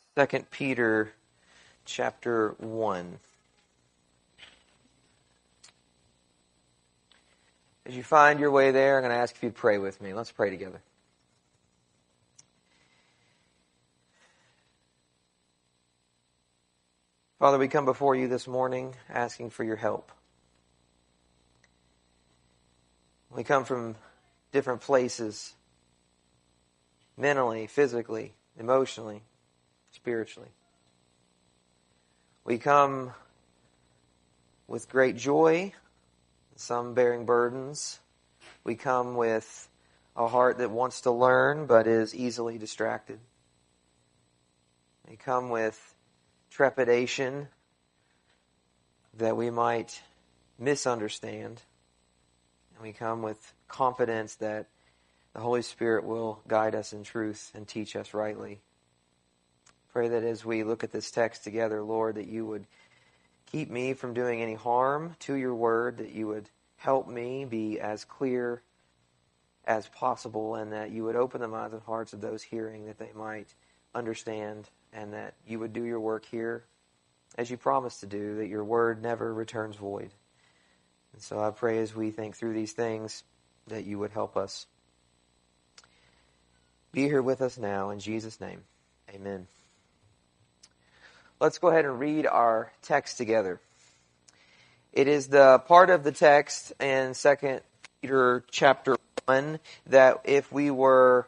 2 Peter chapter 1. As you find your way there, I'm going to ask if you'd pray with me. Let's pray together. Father, we come before you this morning asking for your help. We come from different places, mentally, physically, emotionally, spiritually. We come with great joy, some bearing burdens. We come with a heart that wants to learn but is easily distracted. We come with trepidation that we might misunderstand. And we come with confidence that the Holy Spirit will guide us in truth and teach us rightly. Pray that as we look at this text together, Lord, that you would keep me from doing any harm to your word, that you would help me be as clear as possible, and that you would open the minds and hearts of those hearing that they might understand, and that you would do your work here as you promised to do, that your word never returns void. And so I pray as we think through these things that you would help us. Be here with us now in Jesus' name. Amen. Let's go ahead and read our text together. It is the part of the text in 2 Peter chapter 1 that if we were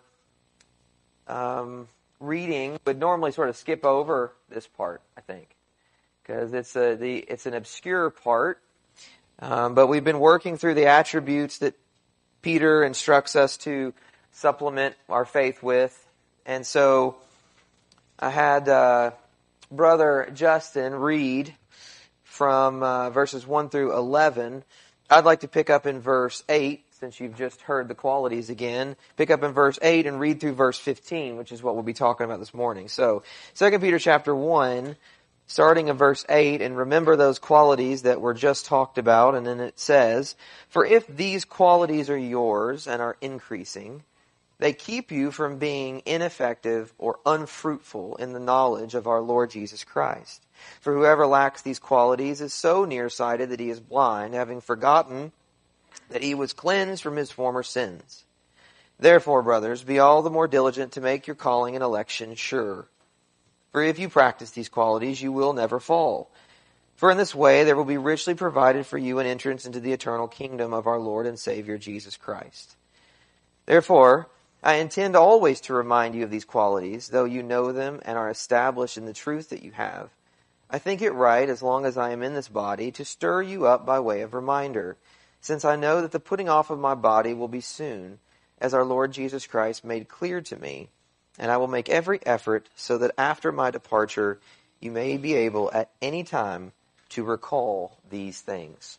reading, would normally sort of skip over this part, I think, because it's an obscure part. But we've been working through the attributes that Peter instructs us to supplement our faith with. And so I had Brother Justin read from verses 1 through 11. I'd like to pick up in verse 8, since you've just heard the qualities again. Pick up in verse 8 and read through verse 15, which is what we'll be talking about this morning. So, 2 Peter chapter 1, starting in verse 8, and remember those qualities that were just talked about, and then it says, "For if these qualities are yours and are increasing, they keep you from being ineffective or unfruitful in the knowledge of our Lord Jesus Christ. For whoever lacks these qualities is so nearsighted that he is blind, having forgotten that he was cleansed from his former sins. Therefore, brothers, be all the more diligent to make your calling and election sure. For if you practice these qualities, you will never fall. For in this way there will be richly provided for you an entrance into the eternal kingdom of our Lord and Savior Jesus Christ. Therefore, I intend always to remind you of these qualities, though you know them and are established in the truth that you have. I think it right, as long as I am in this body, to stir you up by way of reminder, since I know that the putting off of my body will be soon, as our Lord Jesus Christ made clear to me, and I will make every effort so that after my departure you may be able at any time to recall these things."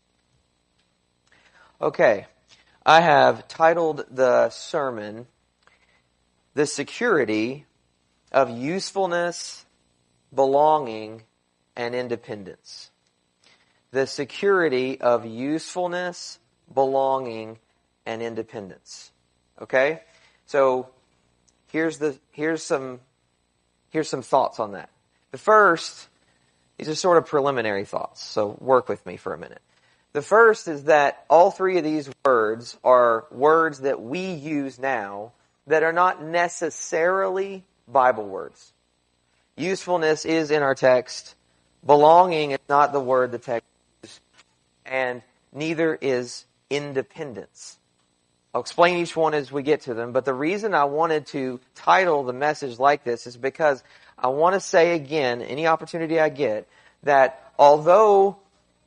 Okay. I have titled the sermon, "The Security of Usefulness, Belonging, and Independence." The security of usefulness, belonging, and independence. Okay? So here's some thoughts on that. The first, these are sort of preliminary thoughts, so work with me for a minute. The first is that all three of these words are words that we use now that are not necessarily Bible words. Usefulness is in our text. Belonging is not the word the text uses. And neither is independence. I'll explain each one as we get to them, but the reason I wanted to title the message like this is because I want to say again, any opportunity I get, that although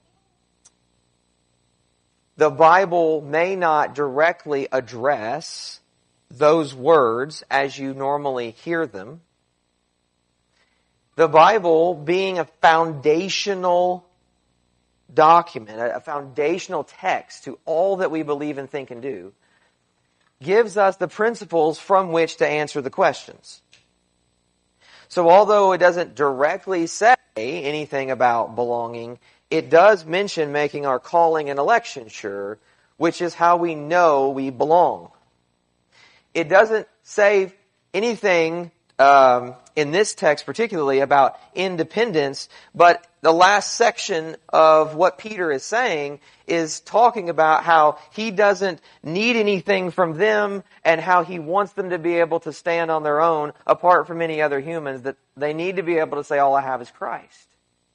the Bible may not directly address those words as you normally hear them, the Bible, being a foundational document, a foundational text to all that we believe and think and do, gives us the principles from which to answer the questions. So although it doesn't directly say anything about belonging, it does mention making our calling and election sure, which is how we know we belong. It doesn't say anything in this text particularly about independence, but the last section of what Peter is saying is talking about how he doesn't need anything from them and how he wants them to be able to stand on their own apart from any other humans, that they need to be able to say, all I have is Christ.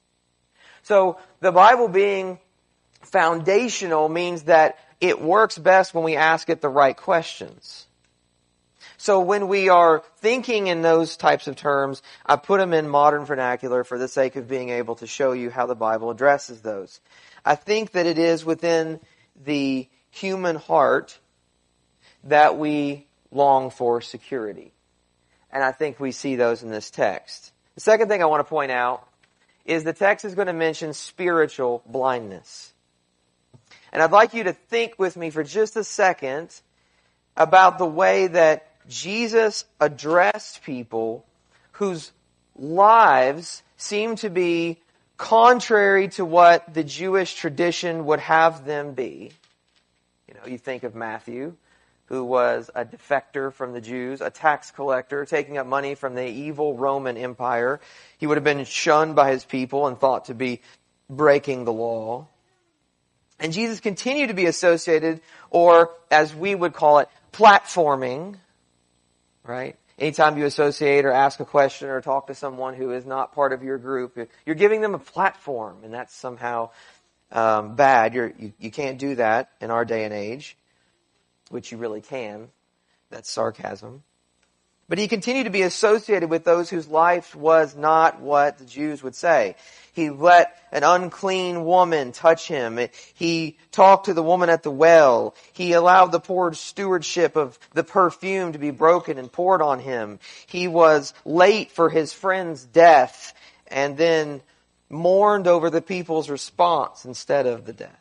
So the Bible being foundational means that it works best when we ask it the right questions. So when we are thinking in those types of terms, I put them in modern vernacular for the sake of being able to show you how the Bible addresses those. I think that it is within the human heart that we long for security. And I think we see those in this text. The second thing I want to point out is the text is going to mention spiritual blindness. And I'd like you to think with me for just a second about the way that Jesus addressed people whose lives seem to be contrary to what the Jewish tradition would have them be. You know, you think of Matthew, who was a defector from the Jews, a tax collector, taking up money from the evil Roman Empire. He would have been shunned by his people and thought to be breaking the law. And Jesus continued to be associated, or as we would call it, platforming, right? Anytime you associate or ask a question or talk to someone who is not part of your group, you're giving them a platform, and that's somehow bad. You can't do that in our day and age, which you really can. That's sarcasm. But he continued to be associated with those whose life was not what the Jews would say. He let an unclean woman touch him. He talked to the woman at the well. He allowed the poor stewardship of the perfume to be broken and poured on him. He was late for his friend's death and then mourned over the people's response instead of the death.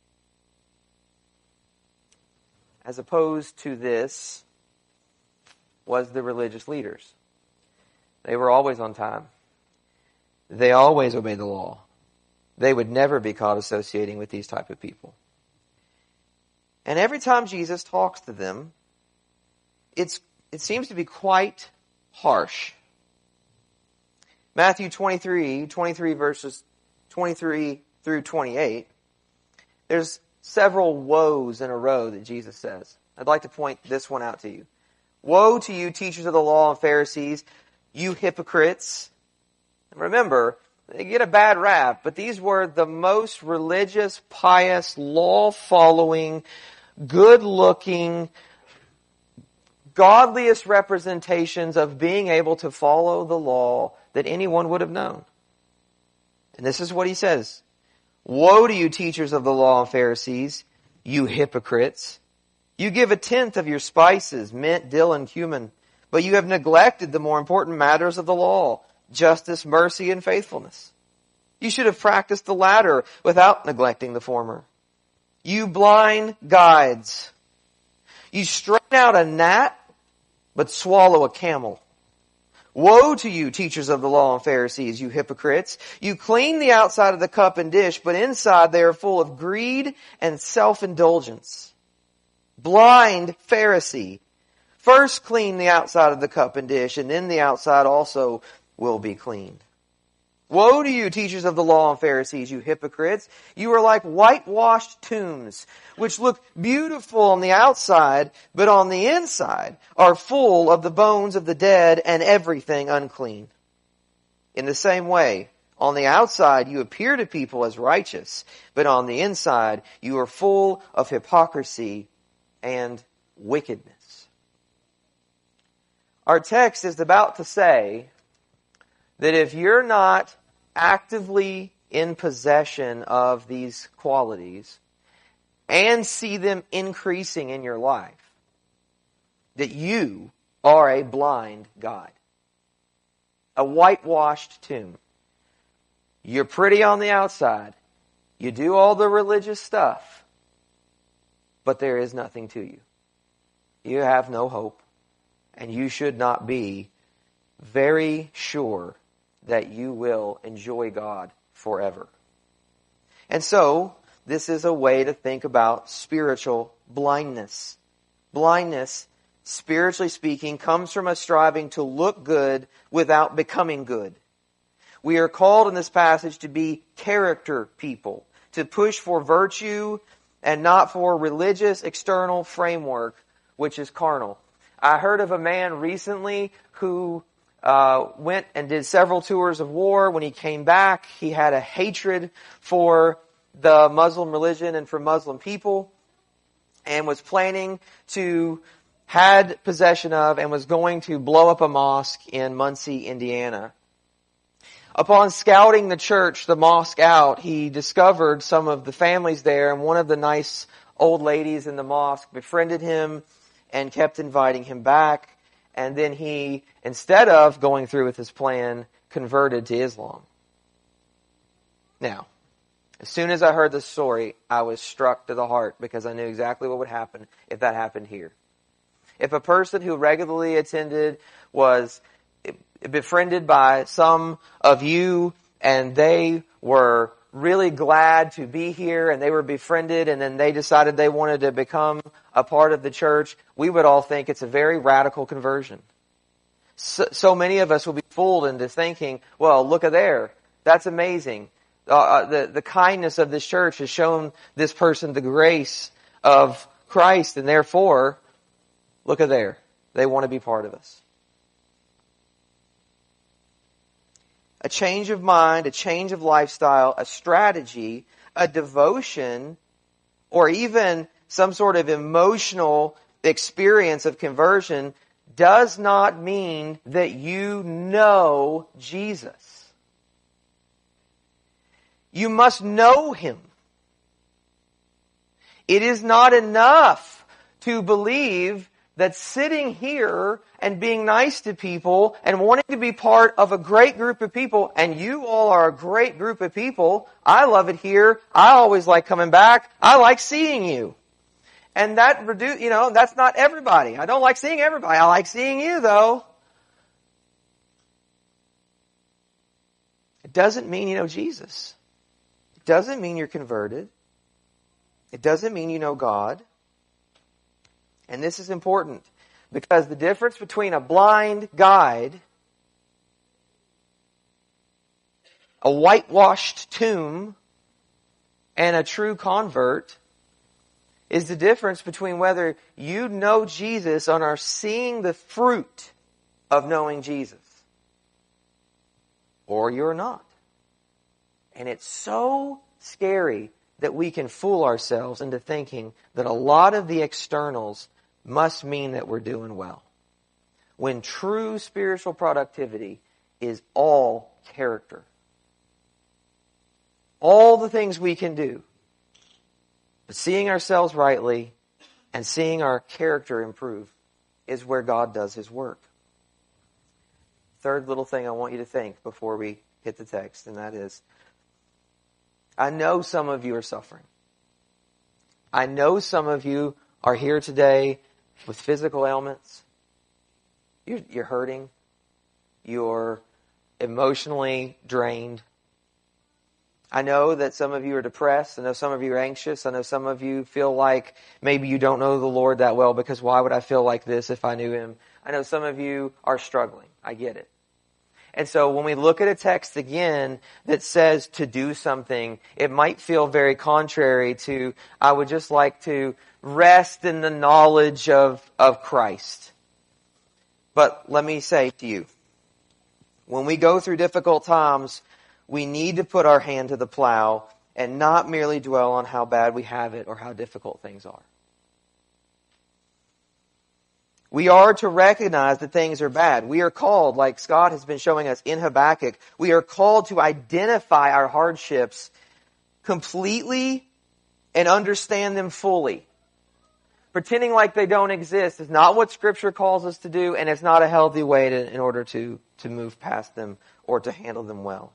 As opposed to this was the religious leaders. They were always on time. They always obeyed the law. They would never be caught associating with these type of people. And every time Jesus talks to them, it seems to be quite harsh. Matthew 23 verses 23 through 28, there's several woes in a row that Jesus says. I'd like to point this one out to you. Woe to you, teachers of the law and Pharisees, you hypocrites. And remember, they get a bad rap, but these were the most religious, pious, law-following, good-looking, godliest representations of being able to follow the law that anyone would have known. And this is what he says. Woe to you, teachers of the law and Pharisees, you hypocrites. You give 1/10 of your spices, mint, dill, and cumin, but you have neglected the more important matters of the law, justice, mercy, and faithfulness. You should have practiced the latter without neglecting the former. You blind guides. You strain out a gnat, but swallow a camel. Woe to you, teachers of the law and Pharisees, you hypocrites. You clean the outside of the cup and dish, but inside they are full of greed and self-indulgence. Blind Pharisee, first clean the outside of the cup and dish, and then the outside also will be cleaned. Woe to you, teachers of the law and Pharisees, you hypocrites. You are like whitewashed tombs, which look beautiful on the outside, but on the inside are full of the bones of the dead and everything unclean. In the same way, on the outside you appear to people as righteous, but on the inside you are full of hypocrisy and wickedness. Our text is about to say that if you're not actively in possession of these qualities and see them increasing in your life, that you are a blind guide, a whitewashed tomb. You're pretty on the outside. You do all the religious stuff, but there is nothing to you. You have no hope, and you should not be very sure that you will enjoy God forever. And so, this is a way to think about spiritual blindness. Blindness spiritually speaking, comes from us striving to look good without becoming good. We are called in this passage to be character people, to push for virtue and not for religious external framework, which is carnal. I heard of a man recently who went and did several tours of war. When he came back, he had a hatred for the Muslim religion and for Muslim people, and was planning to, had possession of, and was going to blow up a mosque in Muncie, Indiana. Upon scouting the church, the mosque out, he discovered some of the families there, and one of the nice old ladies in the mosque befriended him and kept inviting him back. And then he, instead of going through with his plan, converted to Islam. Now, as soon as I heard this story, I was struck to the heart because I knew exactly what would happen if that happened here. If a person who regularly attended was befriended by some of you and they were really glad to be here and they were befriended and then they decided they wanted to become a part of the church, we would all think it's a very radical conversion. So many of us will be fooled into thinking, well, look at there. That's amazing. The kindness of this church has shown this person the grace of Christ, and therefore, look at there. They want to be part of us. A change of mind, a change of lifestyle, a strategy, a devotion, or even some sort of emotional experience of conversion does not mean that you know Jesus. You must know Him. It is not enough to believe that sitting here and being nice to people and wanting to be part of a great group of people, and you all are a great group of people. I love it here. I always like coming back. I like seeing you. And that that's not everybody. I don't like seeing everybody. I like seeing you though. It doesn't mean you know Jesus. It doesn't mean you're converted. It doesn't mean you know God. And this is important because the difference between a blind guide, a whitewashed tomb, and a true convert is the difference between whether you know Jesus and are seeing the fruit of knowing Jesus or you're not. And it's so scary that we can fool ourselves into thinking that a lot of the externals must mean that we're doing well, when true spiritual productivity is all character. All the things we can do, but seeing ourselves rightly and seeing our character improve is where God does His work. Third little thing I want you to think before we hit the text, and that is, I know some of you are suffering. I know some of you are here today with physical ailments. You're hurting. You're emotionally drained. I know that some of you are depressed. I know some of you are anxious. I know some of you feel like maybe you don't know the Lord that well because why would I feel like this if I knew Him? I know some of you are struggling. I get it. And so when we look at a text again that says to do something, it might feel very contrary to, I would just like to rest in the knowledge of Christ. But let me say to you, when we go through difficult times, we need to put our hand to the plow and not merely dwell on how bad we have it or how difficult things are. We are to recognize that things are bad. We are called, like Scott has been showing us in Habakkuk, we are called to identify our hardships completely and understand them fully. Pretending like they don't exist is not what Scripture calls us to do, and it's not a healthy way in order to move past them or to handle them well.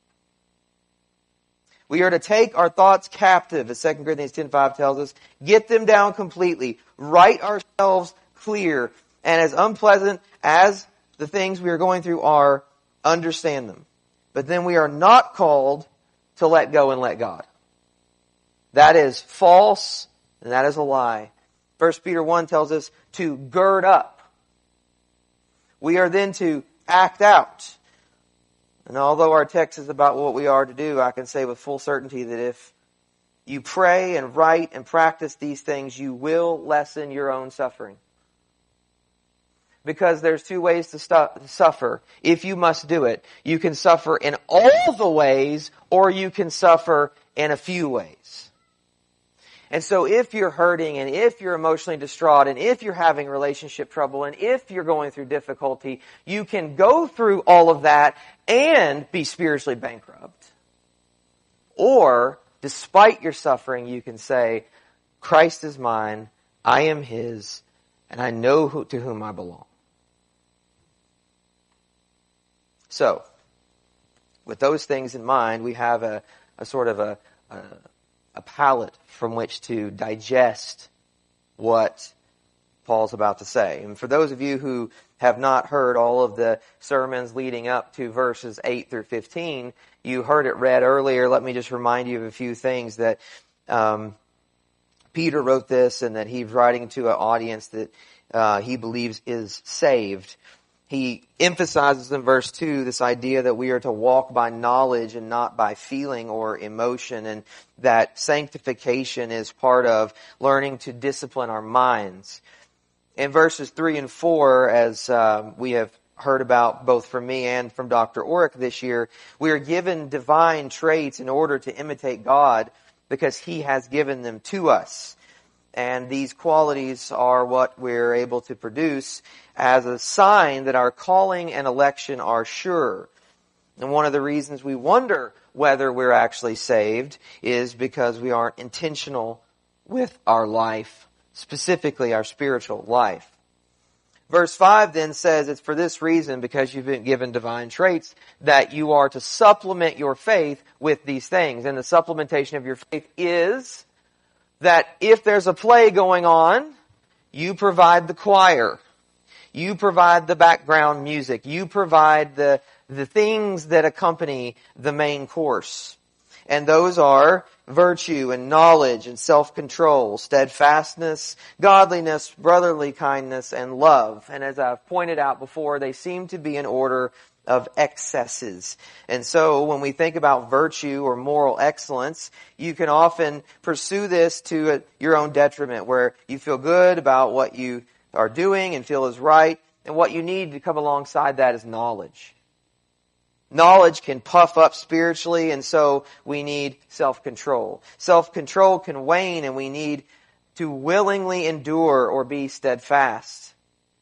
We are to take our thoughts captive, as 2 Corinthians 10:5 tells us, get them down completely, write ourselves clear, and as unpleasant as the things we are going through are, understand them. But then we are not called to let go and let God. That is false, and that is a lie. 1 Peter 1 tells us to gird up. We are then to act out. And although our text is about what we are to do, I can say with full certainty that if you pray and write and practice these things, you will lessen your own suffering. Because there's two ways to suffer. If you must do it, you can suffer in all the ways, or you can suffer in a few ways. And so if you're hurting, and if you're emotionally distraught, and if you're having relationship trouble, and if you're going through difficulty, you can go through all of that and be spiritually bankrupt. Or, despite your suffering, you can say, Christ is mine, I am His, and I know to whom I belong. So, with those things in mind, we have a sort of a palate from which to digest what Paul's about to say. And for those of you who have not heard all of the sermons leading up to verses 8 through 15, you heard it read earlier. Let me just remind you of a few things that Peter wrote this, and that he's writing to an audience that he believes is saved. He emphasizes in verse 2 this idea that we are to walk by knowledge and not by feeling or emotion, and that sanctification is part of learning to discipline our minds. In verses 3 and 4, as we have heard about both from me and from Dr. Orrick this year, we are given divine traits in order to imitate God because He has given them to us. And these qualities are what we're able to produce as a sign that our calling and election are sure. And one of the reasons we wonder whether we're actually saved is because we aren't intentional with our life, specifically our spiritual life. Verse 5 then says it's for this reason, because you've been given divine traits, that you are to supplement your faith with these things. And the supplementation of your faith is that if there's a play going on, you provide the choir. You provide the background music. You provide the things that accompany the main course. And those are virtue and knowledge and self-control, steadfastness, godliness, brotherly kindness, and love. And as I've pointed out before, they seem to be in order of excesses. And so when we think about virtue or moral excellence, you can often pursue this to your own detriment, where you feel good about what you are doing and feel is right, and what you need to come alongside that is knowledge. Knowledge can puff up spiritually, and so we need self-control. Self-control can wane, and we need to willingly endure or be steadfast.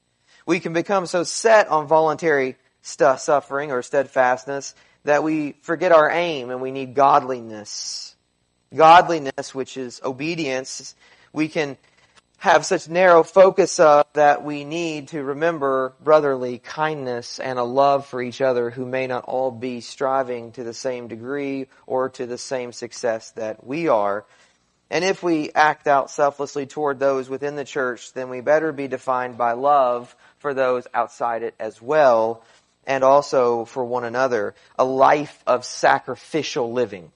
We can become so set on voluntary suffering or steadfastness that we forget our aim, and we need godliness. Godliness, which is obedience, we can have such narrow focus of that we need to remember brotherly kindness and a love for each other who may not all be striving to the same degree or to the same success that we are. And if we act out selflessly toward those within the church, then we better be defined by love for those outside it as well, and also for one another, a life of sacrificial living.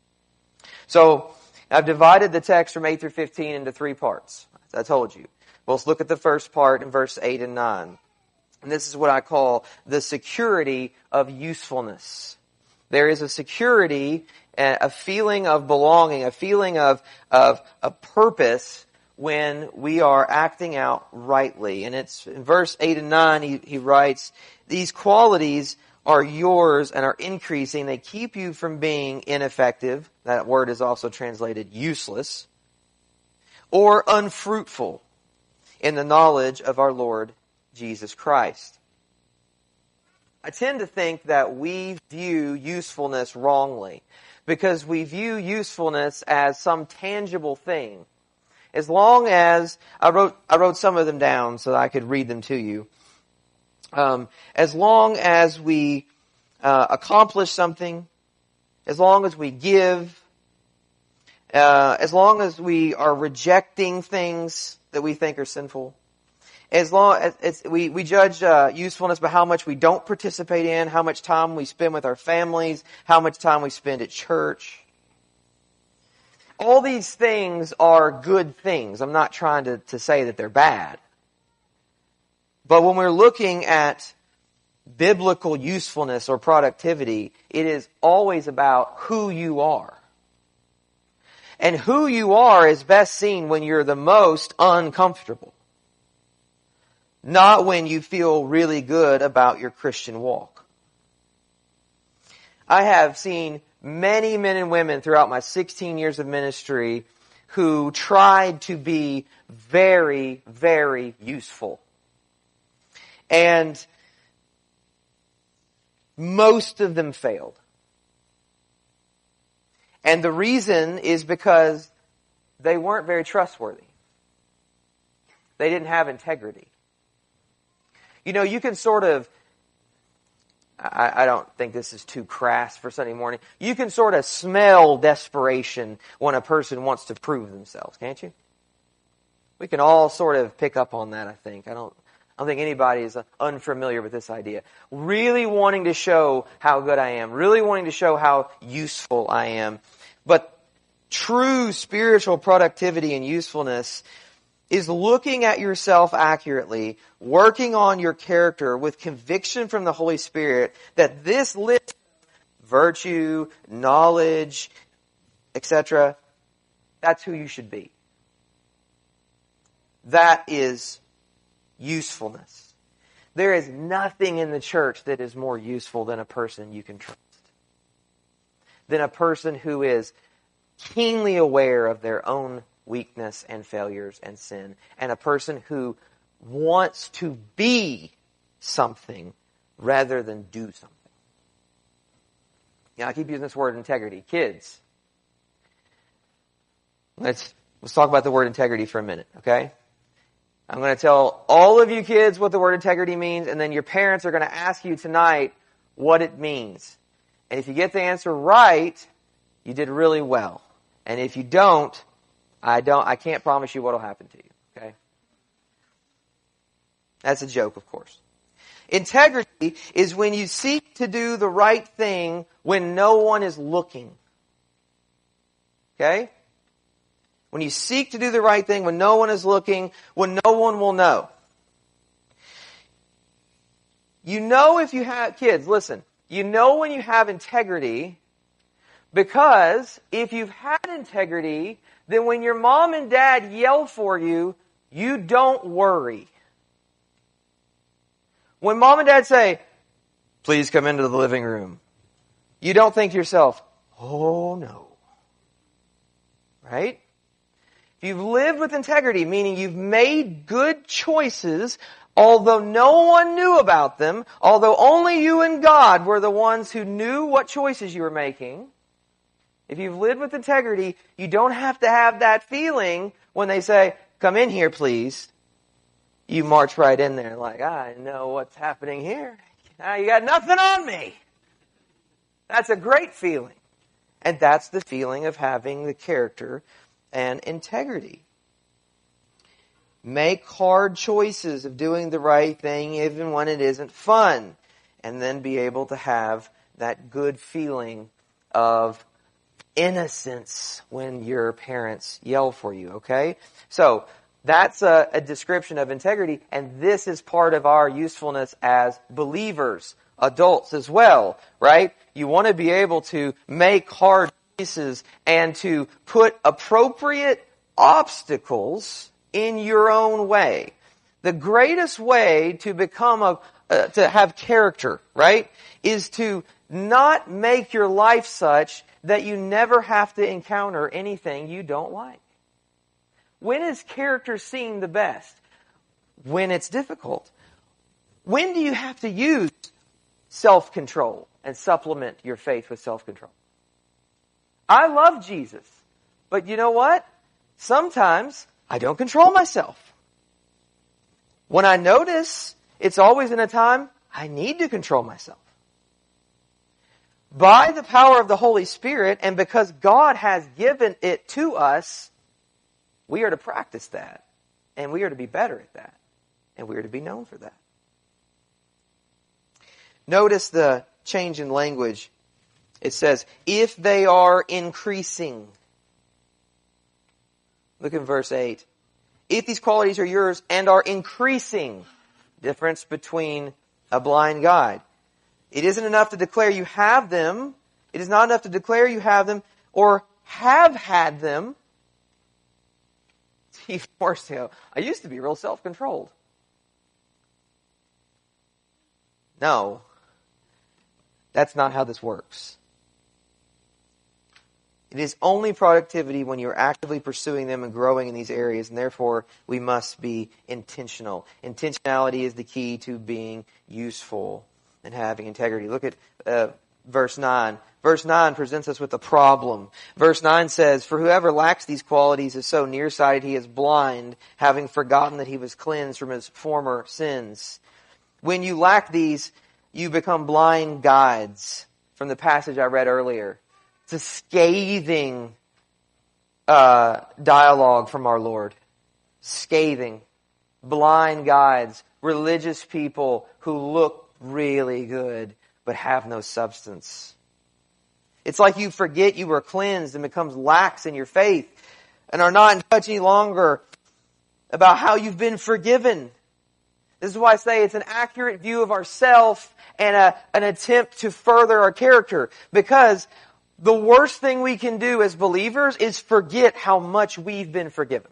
So, I've divided the text from 8 through 15 into 3 parts. As I told you. Well, let's look at the first part in verse 8 and 9. And this is what I call the security of usefulness. There is a security, a feeling of belonging, a feeling of a purpose when we are acting out rightly. And it's in verse 8 and 9, he writes, these qualities are yours and are increasing. They keep you from being ineffective. That word is also translated useless. Or unfruitful in the knowledge of our Lord Jesus Christ. I tend to think that we view usefulness wrongly, because we view usefulness as some tangible thing. As long as, I wrote some of them down so that I could read them to you. As long as we accomplish something, as long as we give, as long as we are rejecting things that we think are sinful, as long as we judge usefulness by how much we don't participate in, how much time we spend with our families, how much time we spend at church. all these things are good things. I'm not trying to say that they're bad. But when we're looking at biblical usefulness or productivity, it is always about who you are. And who you are is best seen when you're the most uncomfortable. Not when you feel really good about your Christian walk. I have seen many men and women throughout my 16 years of ministry who tried to be very, very useful. And most of them failed. And the reason is because they weren't very trustworthy. They didn't have integrity. You know, you can sort of, I don't think this is too crass for Sunday morning, you can sort of smell desperation when a person wants to prove themselves, can't you? We can all sort of pick up on that, I think. I don't think anybody is unfamiliar with this idea. Really wanting to show how good I am. Really wanting to show how useful I am. But true spiritual productivity and usefulness is looking at yourself accurately, working on your character with conviction from the Holy Spirit that this list of virtue, knowledge, etc., that's who you should be. That is usefulness. There is nothing in the church that is more useful than a person you can trust. Than a person who is keenly aware of their own weakness and failures and sin. And a person who wants to be something rather than do something. Now, I keep using this word integrity. Kids, let's talk about the word integrity for a minute, okay? I'm going to tell all of you kids what the word integrity means, and then your parents are going to ask you tonight what it means. And if you get the answer right, you did really well. And if you don't, I can't promise you what will happen to you, okay? That's a joke, of course. Integrity is when you seek to do the right thing when no one is looking. Okay? When you seek to do the right thing when no one is looking, when no one will know. You know if you have, kids, listen, you know when you have integrity because if you've had integrity, then when your mom and dad yell for you, you don't worry. When mom and dad say, please come into the living room, you don't think to yourself, oh no. Right? If you've lived with integrity, meaning you've made good choices, although no one knew about them, although only you and God were the ones who knew what choices you were making, if you've lived with integrity, you don't have to have that feeling when they say, come in here, please. You march right in there like, I know what's happening here. Now you got nothing on me. That's a great feeling. And that's the feeling of having the character and integrity. Make hard choices of doing the right thing even when it isn't fun. And then be able to have that good feeling of innocence when your parents yell for you, okay? So, that's a description of integrity, and this is part of our usefulness as believers, adults as well, right? You want to be able to make hard choices and to put appropriate obstacles in your own way. The greatest way to become to have character, right, is to not make your life such that you never have to encounter anything you don't like. When is character seen the best? When it's difficult. When do you have to use self-control and supplement your faith with self-control? I love Jesus, but you know what? Sometimes I don't control myself. When I notice, it's always in a time I need to control myself. By the power of the Holy Spirit, and because God has given it to us, we are to practice that, and we are to be better at that, and we are to be known for that. Notice the change in language. It says, if they are increasing. Look at verse 8. If these qualities are yours and are increasing, difference between a blind guide. It isn't enough to declare you have them. It is not enough to declare you have them or have had them. It's even worse, I used to be real self-controlled. No. That's not how this works. It is only productivity when you're actively pursuing them and growing in these areas, and therefore we must be intentional. Intentionality is the key to being useful and having integrity. Look at verse 9. Verse 9 presents us with a problem. Verse 9 says, "For whoever lacks these qualities is so nearsighted he is blind, having forgotten that he was cleansed from his former sins." When you lack these, you become blind guides. From the passage I read earlier. It's a scathing dialogue from our Lord. Scathing. Blind guides. Religious people who look really good but have no substance. It's like you forget you were cleansed and becomes lax in your faith and are not in touch any longer about how you've been forgiven. This is why I say it's an accurate view of ourself and an attempt to further our character. Because the worst thing we can do as believers is forget how much we've been forgiven.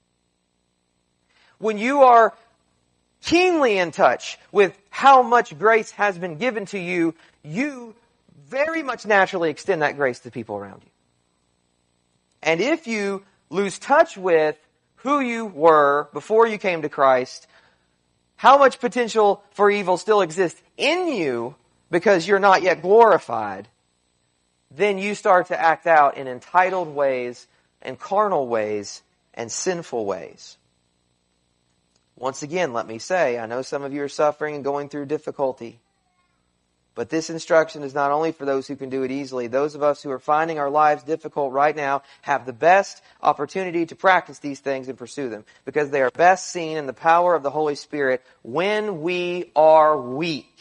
When you are keenly in touch with how much grace has been given to you, you very much naturally extend that grace to people around you. And if you lose touch with who you were before you came to Christ, how much potential for evil still exists in you because you're not yet glorified, then you start to act out in entitled ways and carnal ways and sinful ways. Once again, let me say, I know some of you are suffering and going through difficulty. But this instruction is not only for those who can do it easily. Those of us who are finding our lives difficult right now have the best opportunity to practice these things and pursue them. Because they are best seen in the power of the Holy Spirit when we are weak.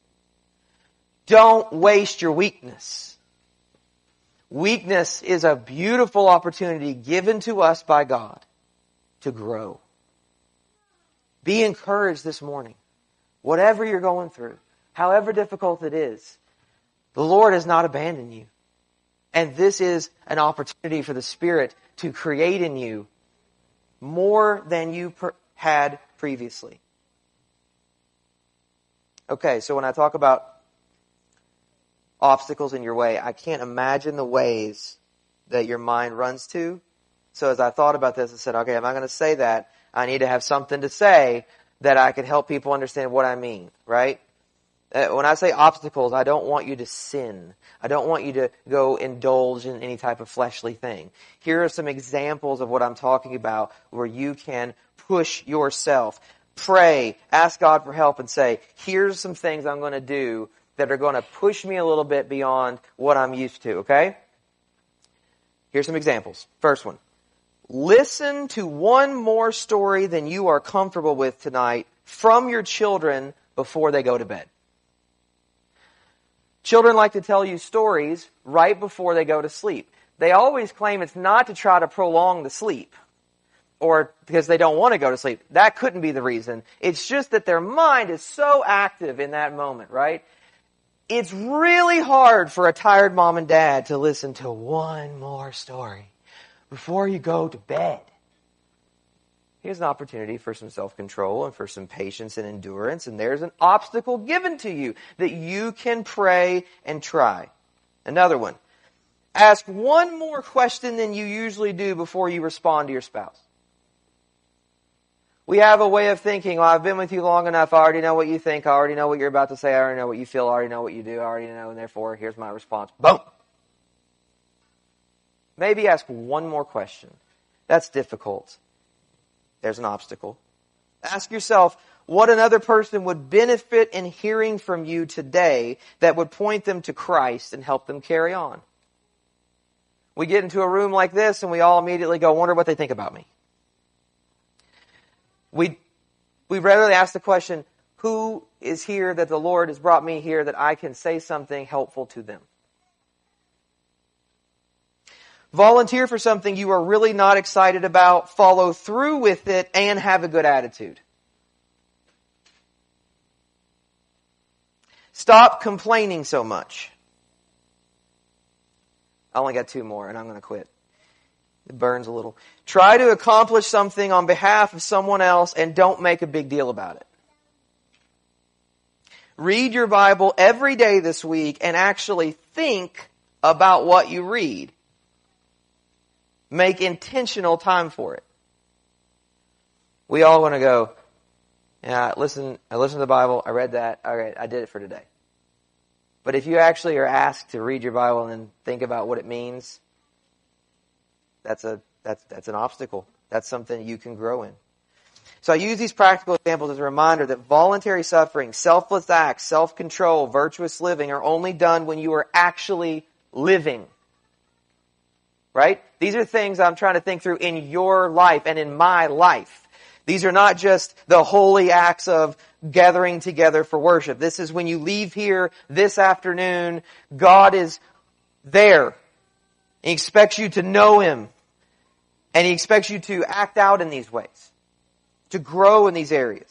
Don't waste your weakness. Weakness is a beautiful opportunity given to us by God to grow. Be encouraged this morning. Whatever you're going through, however difficult it is, the Lord has not abandoned you. And this is an opportunity for the Spirit to create in you more than you had previously. Okay, so when I talk about obstacles in your way, I can't imagine the ways that your mind runs to. So as I thought about this, I said, okay, am I going to say that? I need to have something to say that I could help people understand what I mean, right? When I say obstacles, I don't want you to sin. I don't want you to go indulge in any type of fleshly thing. Here are some examples of what I'm talking about where you can push yourself. Pray, ask God for help and say, here's some things I'm going to do that are going to push me a little bit beyond what I'm used to, okay? Here's some examples. First one. Listen to one more story than you are comfortable with tonight from your children before they go to bed. Children like to tell you stories right before they go to sleep. They always claim it's not to try to prolong the sleep or because they don't want to go to sleep. That couldn't be the reason. It's just that their mind is so active in that moment, right? It's really hard for a tired mom and dad to listen to one more story before you go to bed. Here's an opportunity for some self-control and for some patience and endurance. And there's an obstacle given to you that you can pray and try. Another one. Ask one more question than you usually do before you respond to your spouse. We have a way of thinking, well, I've been with you long enough, I already know what you think, I already know what you're about to say, I already know what you feel, I already know what you do, I already know, and therefore, here's my response. Boom! Maybe ask one more question. That's difficult. There's an obstacle. Ask yourself what another person would benefit in hearing from you today that would point them to Christ and help them carry on. We get into a room like this and we all immediately go, wonder what they think about me. We rarely ask the question, who is here that the Lord has brought me here that I can say something helpful to them? Volunteer for something you are really not excited about, follow through with it, and have a good attitude. Stop complaining so much. I only got 2 more and I'm going to quit. It burns a little. Try to accomplish something on behalf of someone else and don't make a big deal about it. Read your Bible every day this week and actually think about what you read. Make intentional time for it. We all want to go, yeah, I listened to the Bible, I read that, all right, I did it for today. But if you actually are asked to read your Bible and then think about what it means, that's an obstacle. That's something you can grow in. So I use these practical examples as a reminder that voluntary suffering, selfless acts, self-control, virtuous living are only done when you are actually living. Right? These are things I'm trying to think through in your life and in my life. These are not just the holy acts of gathering together for worship. This is when you leave here this afternoon, God is there. He expects you to know Him. And He expects you to act out in these ways. To grow in these areas.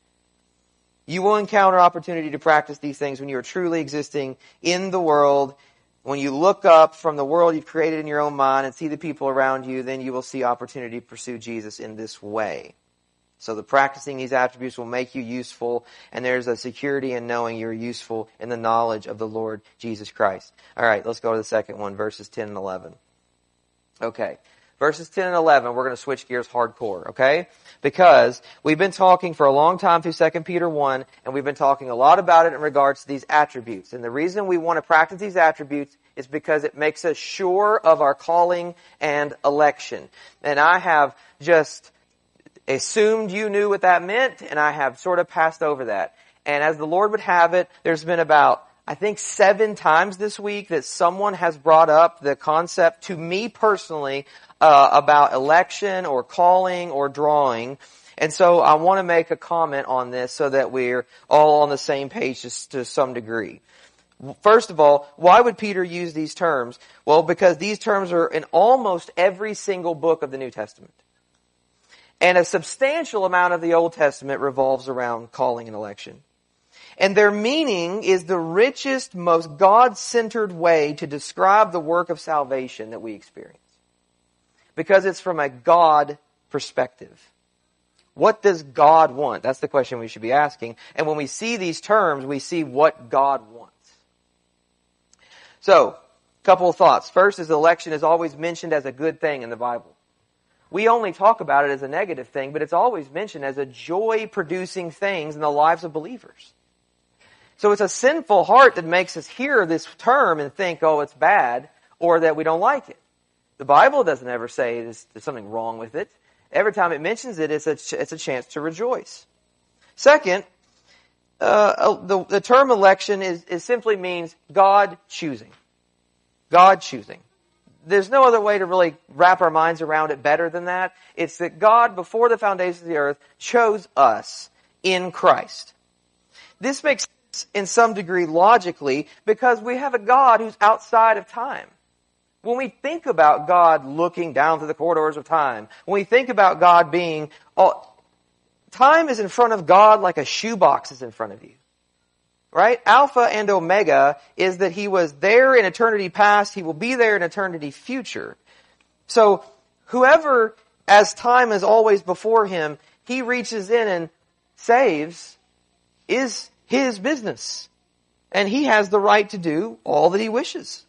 You will encounter opportunity to practice these things when you are truly existing in the world. When you look up from the world you've created in your own mind and see the people around you, then you will see opportunity to pursue Jesus in this way. So the practicing these attributes will make you useful, and there's a security in knowing you're useful in the knowledge of the Lord Jesus Christ. All right, let's go to the second one, verses 10 and 11. Okay, verses 10 and 11, we're going to switch gears hardcore, okay? Because we've been talking for a long time through 2 Peter 1, and we've been talking a lot about it in regards to these attributes. And the reason we want to practice these attributes is because it makes us sure of our calling and election. And I have just assumed you knew what that meant, and I have sort of passed over that. And as the Lord would have it, there's been about, I think, 7 times this week that someone has brought up the concept to me personally about election or calling or drawing. And so I want to make a comment on this so that we're all on the same page to some degree. First of all, why would Peter use these terms? Well, because these terms are in almost every single book of the New Testament. And a substantial amount of the Old Testament revolves around calling and election. And their meaning is the richest, most God-centered way to describe the work of salvation that we experience. Because it's from a God perspective. What does God want? That's the question we should be asking. And when we see these terms, we see what God wants. So, a couple of thoughts. First is election is always mentioned as a good thing in the Bible. We only talk about it as a negative thing, but it's always mentioned as a joy-producing thing in the lives of believers. So it's a sinful heart that makes us hear this term and think, oh, it's bad, or that we don't like it. The Bible doesn't ever say there's something wrong with it. Every time it mentions it, it's a chance to rejoice. Second, the term election is simply means God choosing. God choosing. There's no other way to really wrap our minds around it better than that. It's that God, before the foundations of the earth, chose us in Christ. This makes sense in some degree logically because we have a God who's outside of time. When we think about God looking down through the corridors of time, when we think about God being... time is in front of God like a shoebox is in front of you. Right? Alpha and Omega is that He was there in eternity past, He will be there in eternity future. So, whoever, as time is always before Him, He reaches in and saves, is His business. And He has the right to do all that He wishes.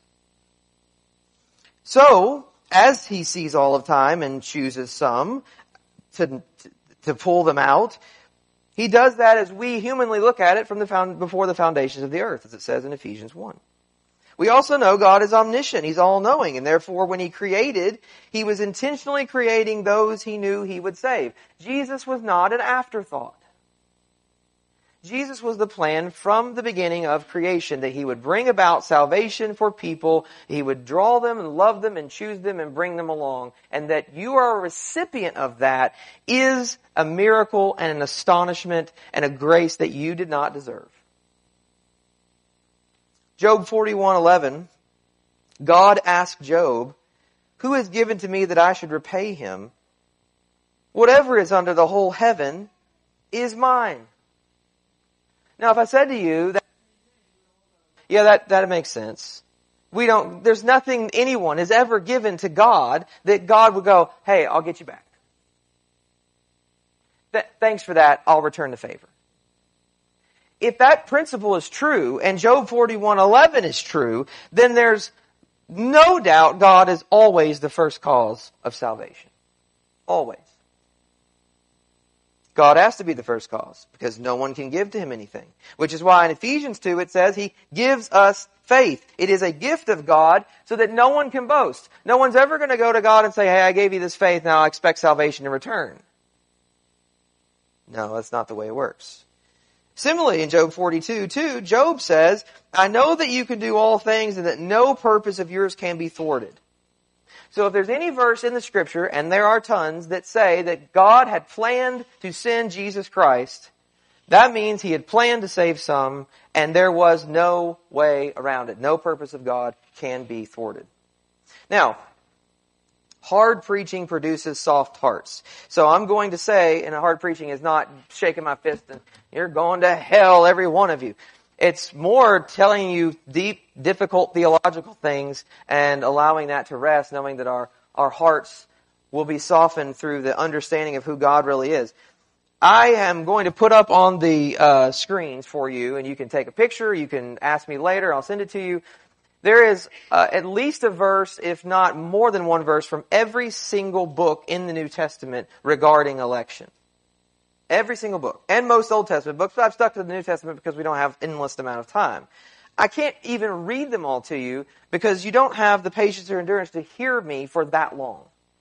So, as He sees all of time and chooses some to pull them out, He does that as we humanly look at it from before the foundations of the earth, as it says in Ephesians 1. We also know God is omniscient. He's all-knowing, and therefore when He created, He was intentionally creating those He knew He would save. Jesus was not an afterthought. Jesus was the plan from the beginning of creation, that He would bring about salvation for people, He would draw them and love them and choose them and bring them along, and that you are a recipient of that is a miracle and an astonishment and a grace that you did not deserve. Job 41:11, God asked Job, who is given to me that I should repay him? Whatever is under the whole heaven is mine. Now, if I said to you that makes sense. There's nothing anyone has ever given to God that God would go, hey, I'll get you back. Thanks for that, I'll return the favor. If that principle is true, and Job 41:11 is true, then there's no doubt God is always the first cause of salvation. Always. God has to be the first cause, because no one can give to him anything. Which is why in Ephesians 2 it says he gives us faith. It is a gift of God so that no one can boast. No one's ever going to go to God and say, hey, I gave you this faith, now I expect salvation in return. No, that's not the way it works. Similarly, in Job 42:2, Job says, I know that you can do all things and that no purpose of yours can be thwarted. So if there's any verse in the Scripture, and there are tons, that say that God had planned to send Jesus Christ, that means he had planned to save some, and there was no way around it. No purpose of God can be thwarted. Now, hard preaching produces soft hearts. So I'm going to say, and hard preaching is not shaking my fist and you're going to hell, every one of you. It's more telling you deep, difficult theological things and allowing that to rest, knowing that our hearts will be softened through the understanding of who God really is. I am going to put up on the screens for you, and you can take a picture, you can ask me later, I'll send it to you. There is at least a verse, if not more than one verse, from every single book in the New Testament regarding election. Every single book. And most Old Testament books, but I've stuck to the New Testament because we don't have an endless amount of time. I can't even read them all to you because you don't have the patience or endurance to hear me for that long.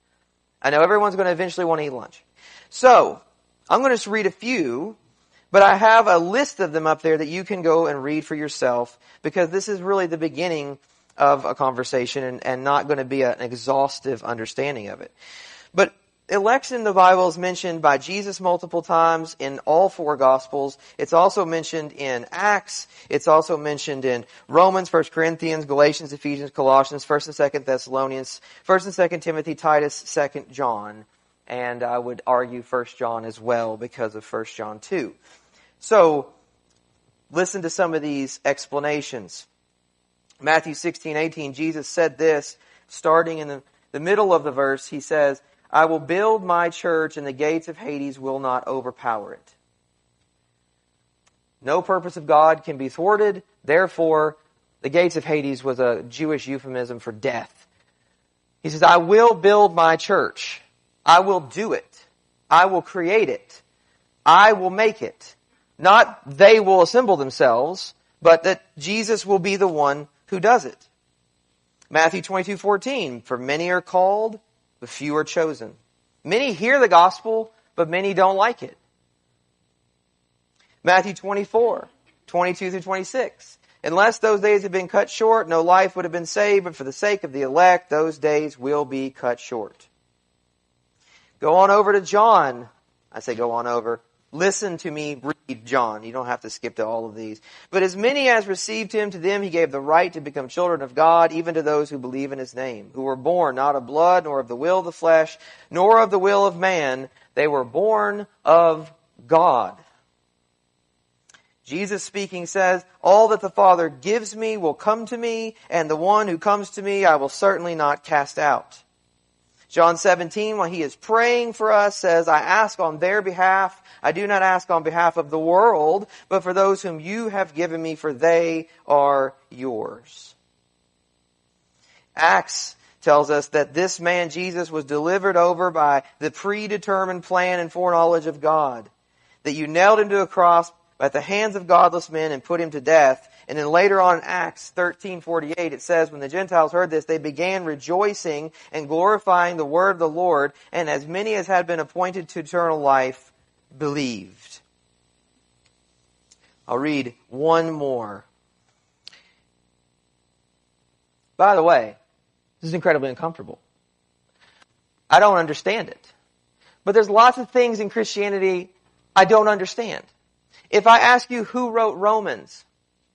I know everyone's going to eventually want to eat lunch. So, I'm going to just read a few, but I have a list of them up there that you can go and read for yourself, because this is really the beginning of a conversation and not going to be an exhaustive understanding of it. But election in the Bible is mentioned by Jesus multiple times in all four Gospels. It's also mentioned in Acts. It's also mentioned in Romans, 1 Corinthians, Galatians, Ephesians, Colossians, 1 and 2 Thessalonians, 1 and 2 Timothy, Titus, 2 John. And I would argue 1 John as well because of 1 John 2. So, listen to some of these explanations. Matthew 16:18, Jesus said this, starting in the middle of the verse. He says, I will build my church and the gates of Hades will not overpower it. No purpose of God can be thwarted. Therefore, the gates of Hades was a Jewish euphemism for death. He says, I will build my church. I will do it. I will create it. I will make it. Not they will assemble themselves, but that Jesus will be the one who does it. Matthew 22:14, for many are called, but few are chosen. Many hear the gospel, but many don't like it. Matthew 24:22-26. Unless those days had been cut short, no life would have been saved, but for the sake of the elect, those days will be cut short. Go on over to John. I say go on over. Listen to me read John. You don't have to skip to all of these. But as many as received him, to them he gave the right to become children of God, even to those who believe in his name, who were born not of blood, nor of the will of the flesh, nor of the will of man. They were born of God. Jesus speaking says, all that the Father gives me will come to me, and the one who comes to me I will certainly not cast out. John 17, while he is praying for us, says, I ask on their behalf. I do not ask on behalf of the world, but for those whom you have given me, for they are yours. Acts tells us that this man, Jesus, was delivered over by the predetermined plan and foreknowledge of God. That you nailed him to a cross at the hands of godless men and put him to death. And then later on in Acts 13:48, it says, when the Gentiles heard this, they began rejoicing and glorifying the word of the Lord, and as many as had been appointed to eternal life believed. I'll read one more. By the way, this is incredibly uncomfortable. I don't understand it. But there's lots of things in Christianity I don't understand. If I ask you who wrote Romans,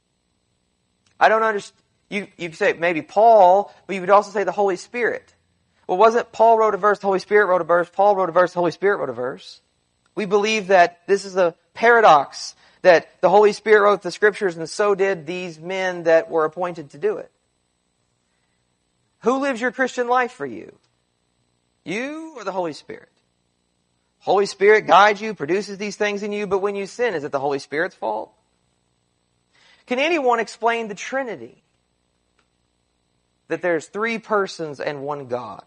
I don't understand. You could say maybe Paul, but you would also say the Holy Spirit. Well, wasn't Paul wrote a verse, the Holy Spirit wrote a verse, Paul wrote a verse, the Holy Spirit wrote a verse. We believe that this is a paradox, that the Holy Spirit wrote the Scriptures and so did these men that were appointed to do it. Who lives your Christian life for you? You or the Holy Spirit? Holy Spirit guides you, produces these things in you, but when you sin, is it the Holy Spirit's fault? Can anyone explain the Trinity? That there's three persons and one God.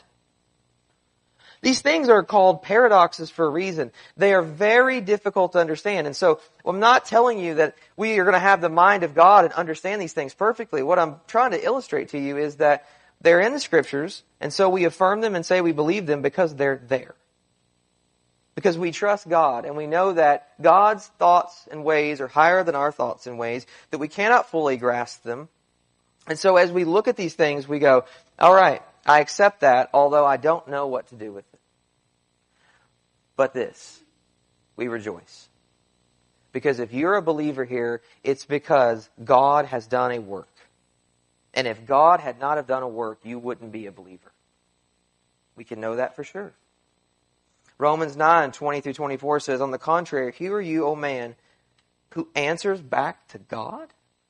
These things are called paradoxes for a reason. They are very difficult to understand. And so I'm not telling you that we are going to have the mind of God and understand these things perfectly. What I'm trying to illustrate to you is that they're in the Scriptures, and so we affirm them and say we believe them because they're there. Because we trust God, and we know that God's thoughts and ways are higher than our thoughts and ways, that we cannot fully grasp them. And so as we look at these things, we go, all right, I accept that, although I don't know what to do with it. But this, we rejoice. Because if you're a believer here, it's because God has done a work. And if God had not have done a work, you wouldn't be a believer. We can know that for sure. Romans 9:20-24 says, on the contrary, who are you, O man, who answers back to God?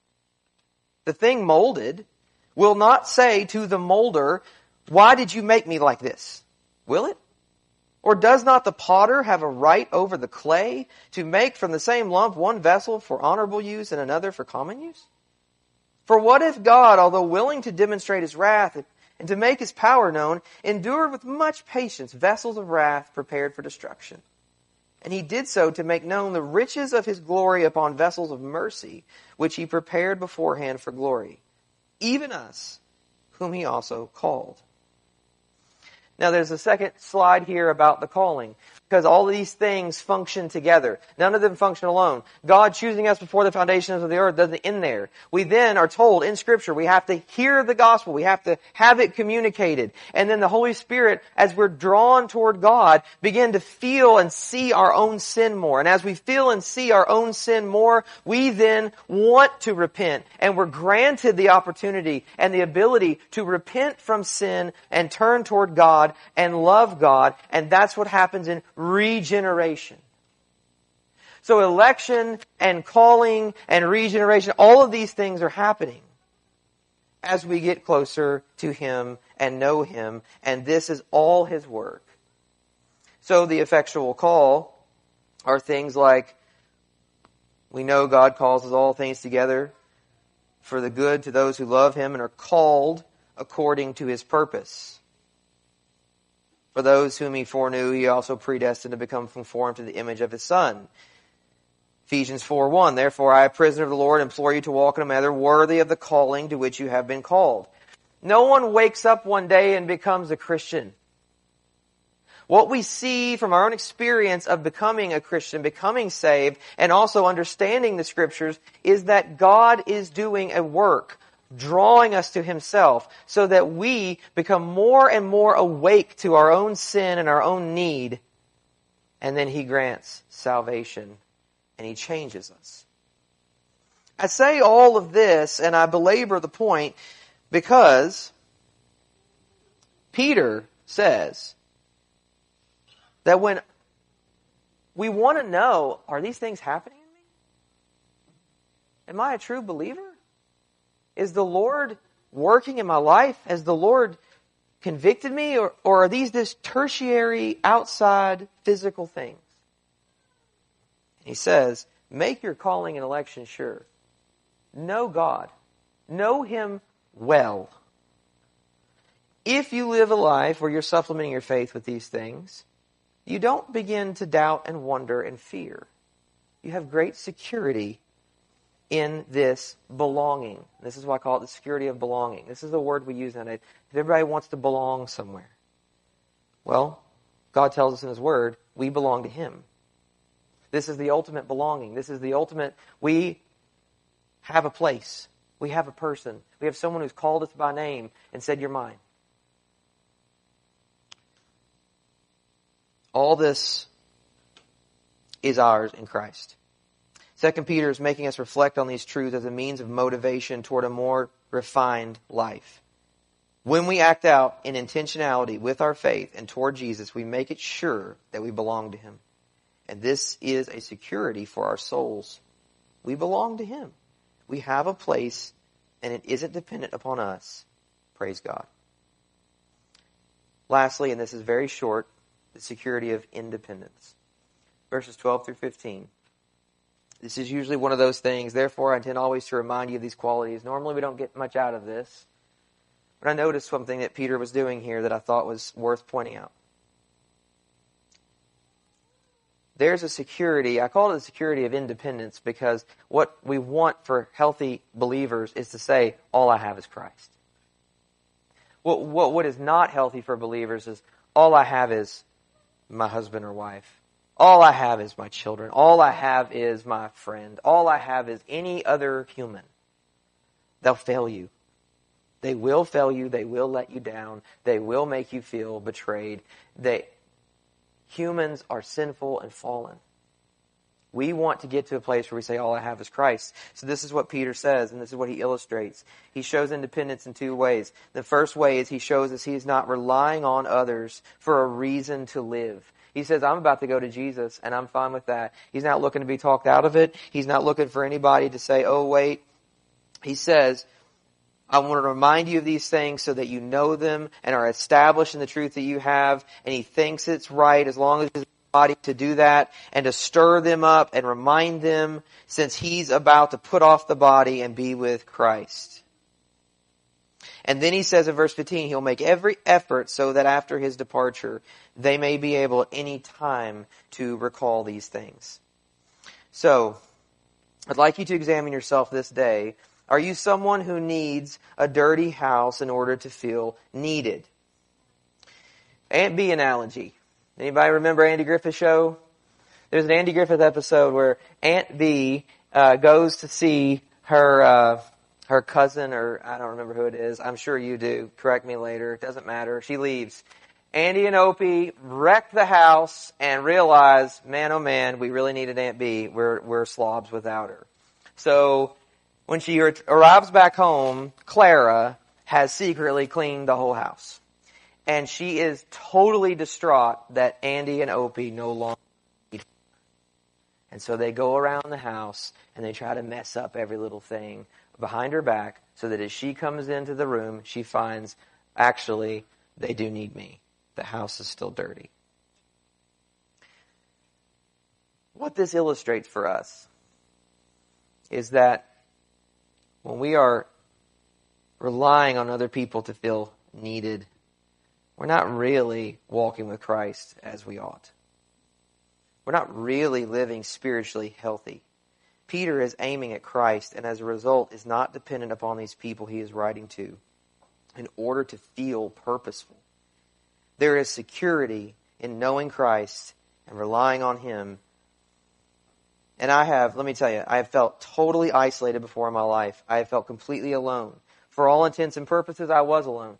The thing molded will not say to the molder, why did you make me like this? Will it? Or does not the potter have a right over the clay to make from the same lump one vessel for honorable use and another for common use? For what if God, although willing to demonstrate His wrath and to make His power known, endured with much patience vessels of wrath prepared for destruction? And He did so to make known the riches of His glory upon vessels of mercy, which He prepared beforehand for glory, even us, whom He also called. Now there's a second slide here about the calling, because all of these things function together. None of them function alone. God choosing us before the foundations of the earth doesn't end there. We then are told in Scripture we have to hear the gospel. We have to have it communicated. And then the Holy Spirit, as we're drawn toward God, begin to feel and see our own sin more. And as we feel and see our own sin more, we then want to repent. And we're granted the opportunity and the ability to repent from sin and turn toward God and love God. And that's what happens in regeneration. So election and calling and regeneration, all of these things are happening as we get closer to Him and know Him, and this is all His work. So the effectual call are things like, we know God causes all things together for the good to those who love Him and are called according to His purpose. For those whom He foreknew, He also predestined to become conformed to the image of His Son. Ephesians 4:1, therefore I, a prisoner of the Lord, implore you to walk in a manner worthy of the calling to which you have been called. No one wakes up one day and becomes a Christian. What we see from our own experience of becoming a Christian, becoming saved, and also understanding the Scriptures is that God is doing a work, drawing us to Himself so that we become more and more awake to our own sin and our own need. And then He grants salvation and He changes us. I say all of this and I belabor the point because Peter says that when we want to know, are these things happening in me? Am I a true believer? Is the Lord working in my life? Has the Lord convicted me? Or are these just tertiary, outside, physical things? And he says, make your calling and election sure. Know God. Know Him well. If you live a life where you're supplementing your faith with these things, you don't begin to doubt and wonder and fear. You have great security in this belonging. This is why I call it the security of belonging. This is the word we use nowadays. Everybody wants to belong somewhere. Well, God tells us in His Word, we belong to Him. This is the ultimate belonging. This is the ultimate, we have a place. We have a person. We have someone who's called us by name and said, you're mine. All this is ours in Christ. 2 Peter is making us reflect on these truths as a means of motivation toward a more refined life. When we act out in intentionality with our faith and toward Jesus, we make it sure that we belong to Him. And this is a security for our souls. We belong to Him. We have a place, and it isn't dependent upon us. Praise God. Lastly, and this is very short, the security of independence. Verses 12 through 15. This is usually one of those things. Therefore, I intend always to remind you of these qualities. Normally, we don't get much out of this. But I noticed something that Peter was doing here that I thought was worth pointing out. There's a security, I call it the security of independence, because what we want for healthy believers is to say, all I have is Christ. What is not healthy for believers is, all I have is my husband or wife. All I have is my children. All I have is my friend. All I have is any other human. They'll fail you. They will fail you. They will let you down. They will make you feel betrayed. Humans are sinful and fallen. We want to get to a place where we say, all I have is Christ. So this is what Peter says, and this is what he illustrates. He shows independence in two ways. The first way is he shows us he is not relying on others for a reason to live. He says, I'm about to go to Jesus, and I'm fine with that. He's not looking to be talked out of it. He's not looking for anybody to say, oh, wait. He says, I want to remind you of these things so that you know them and are established in the truth that you have. And he thinks it's right as long as his body to do that and to stir them up and remind them, since he's about to put off the body and be with Christ. And then he says in verse 15, he'll make every effort so that after his departure, they may be able at any time to recall these things. So, I'd like you to examine yourself this day. Are you someone who needs a dirty house in order to feel needed? Aunt Bee analogy. Anybody remember Andy Griffith's show? There's an Andy Griffith episode where Aunt Bee goes to see her cousin, or I don't remember who it is. I'm sure you do. Correct me later. It doesn't matter. She leaves. Andy and Opie wreck the house and realize, man, oh man, we really needed Aunt Bee. We're slobs without her. So when she arrives back home, Clara has secretly cleaned the whole house. And she is totally distraught that Andy and Opie no longer need her. And so they go around the house and they try to mess up every little thing behind her back so that as she comes into the room, she finds, actually, they do need me. The house is still dirty. What this illustrates for us is that when we are relying on other people to feel needed, we're not really walking with Christ as we ought. We're not really living spiritually healthy. Peter is aiming at Christ, and as a result is not dependent upon these people he is writing to in order to feel purposeful. There is security in knowing Christ and relying on Him. And let me tell you, I have felt totally isolated before in my life. I have felt completely alone. For all intents and purposes, I was alone.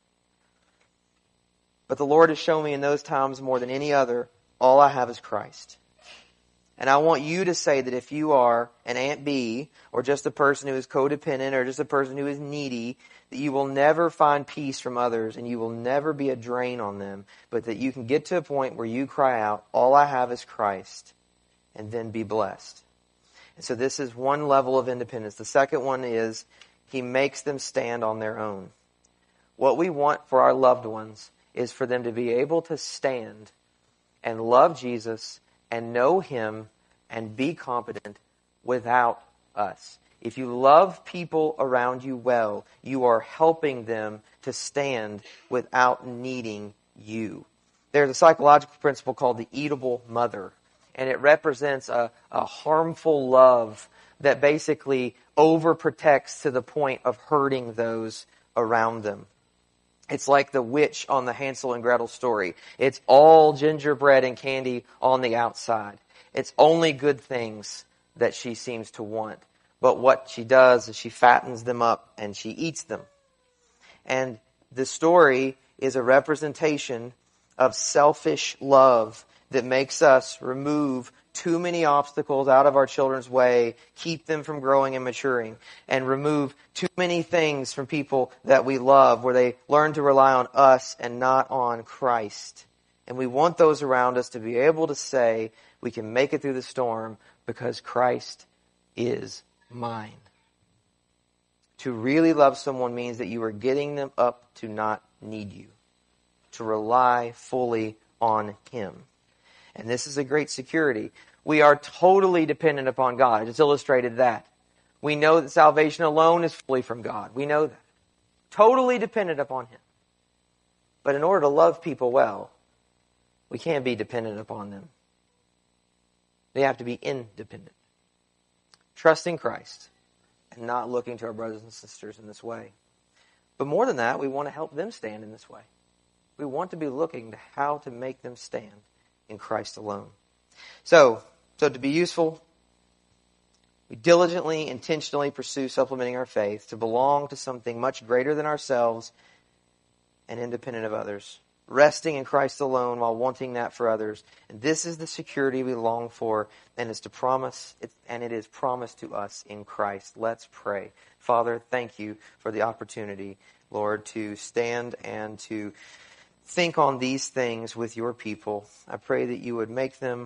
But the Lord has shown me in those times more than any other, all I have is Christ. And I want you to say that if you are an Aunt Bee, or just a person who is codependent, or just a person who is needy, that you will never find peace from others, and you will never be a drain on them, but that you can get to a point where you cry out, all I have is Christ, and then be blessed. And so this is one level of independence. The second one is, He makes them stand on their own. What we want for our loved ones is for them to be able to stand and love Jesus and know Him and be competent without us. If you love people around you well, you are helping them to stand without needing you. There's a psychological principle called the eatable mother, and it represents a harmful love that basically overprotects to the point of hurting those around them. It's like the witch on the Hansel and Gretel story. It's all gingerbread and candy on the outside. It's only good things that she seems to want. But what she does is she fattens them up and she eats them. And the story is a representation of selfish love that makes us remove too many obstacles out of our children's way, keep them from growing and maturing, and remove too many things from people that we love, where they learn to rely on us and not on Christ. And we want those around us to be able to say, we can make it through the storm because Christ is mine. To really love someone means that you are getting them up to not need you, to rely fully on Him. And this is a great security. We are totally dependent upon God. I just illustrated that. We know that salvation alone is fully from God. We know that. Totally dependent upon Him. But in order to love people well, we can't be dependent upon them. They have to be independent. Trusting Christ and not looking to our brothers and sisters in this way. But more than that, we want to help them stand in this way. We want to be looking to how to make them stand in Christ alone. So to be useful, we diligently, intentionally pursue supplementing our faith to belong to something much greater than ourselves and independent of others. Resting in Christ alone while wanting that for others. And this is the security we long for, and it is promised to us in Christ. Let's pray. Father, thank you for the opportunity, Lord, to stand and to think on these things with your people. I pray that you would make them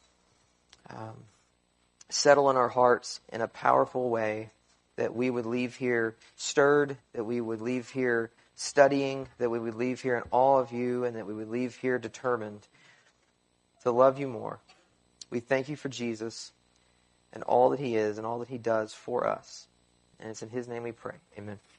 settle in our hearts in a powerful way, that we would leave here stirred, that we would leave here studying, that we would leave here in awe of you, and that we would leave here determined to love you more. We thank you for Jesus and all that He is and all that He does for us. And it's in His name we pray. Amen.